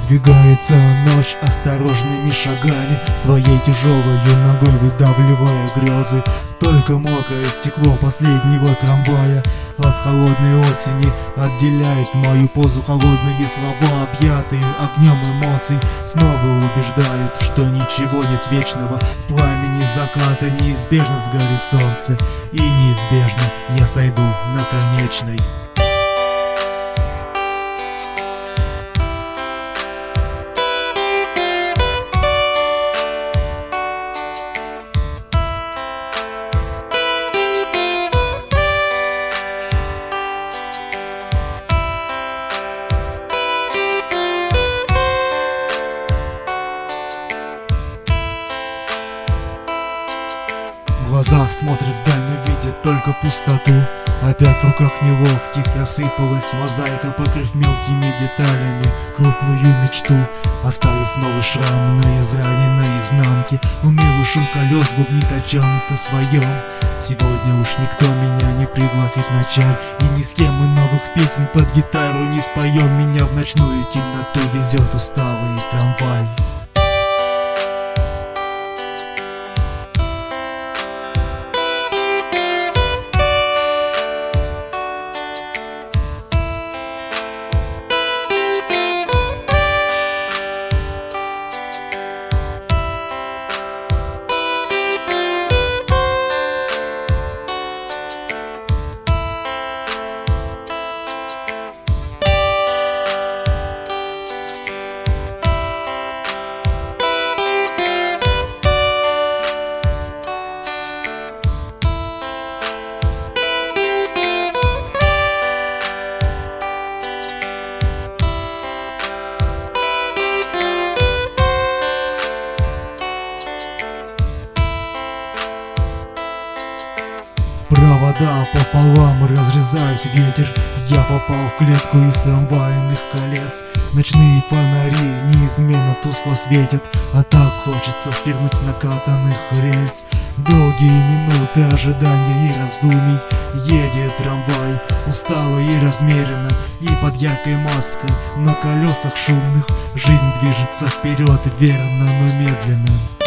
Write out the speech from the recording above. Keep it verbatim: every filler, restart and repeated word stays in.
Надвигается ночь осторожными шагами, своей тяжелой ногой выдавливая грезы. Только мокрое стекло последнего трамвая от холодной осени отделяет мою позу. Холодные слова, объятые огнем эмоций, снова убеждают, что ничего нет вечного. В пламени заката неизбежно сгорит солнце, и неизбежно я сойду на конечной. Глаза смотрят вдаль, но видят только пустоту. Опять в руках неловких рассыпалась мозаика, покрыв мелкими деталями крупную мечту, оставив новый шрам на израненной изнанке. Унылый шум колес бубнит о чем-то своем. Сегодня уж никто меня не пригласит на чай, и ни с кем мы новых песен под гитару не споем. Меня в ночную темноту везет усталый трамвай. Провода пополам разрезает ветер. Я попал в клетку из трамвайных колец. Ночные фонари неизменно тускло светят, а так хочется свернуть с накатанных рельс. Долгие минуты ожидания и раздумий. Едет трамвай устало и размеренно, и под яркой маской на колесах шумных жизнь движется вперед, верно, но медленно.